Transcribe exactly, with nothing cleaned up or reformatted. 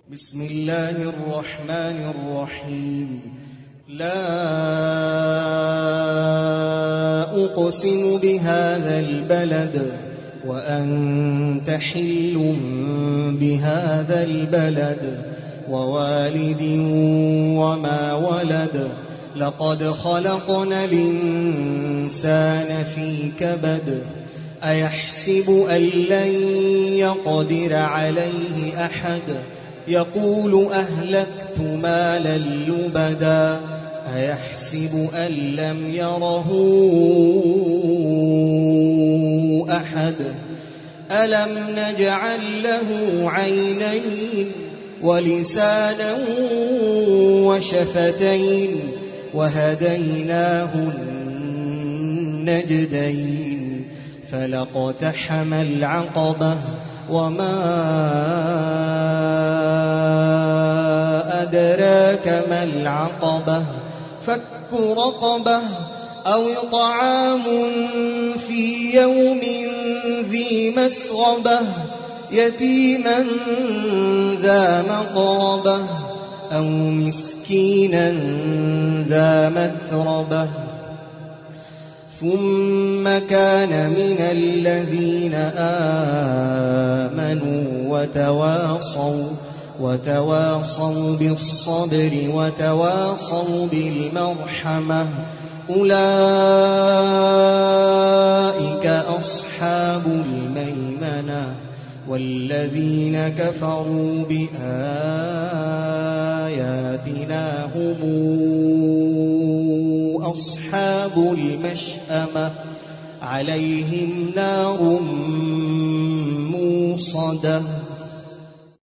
بسم الله الرحمن الرحيم لا أقسم بهذا البلد وأنت حل بهذا البلد ووالد وما ولد لقد خلقنا الإنسان في كبد أيحسب أن لن يقدر عليه أحد يقول أهلكت مالا لبدا أيحسب أن لم يره أحد ألم نجعل له عينين ولسانا وشفتين وهديناه النجدين فلاقتحم العقبة وما أدراك ما العقبة فك رقبة أو طعام في يوم ذي مسغبة يتيما ذا مقربة أو مسكينا ذا متربة ثم كان من الذين آمنوا وتواصوا وتواصوا بالصبر وتواصوا بالمرحمة أولئك أصحاب الميمنة والذين كفروا بآياتنا هم أصحاب المشأمة عليهم نار موصدة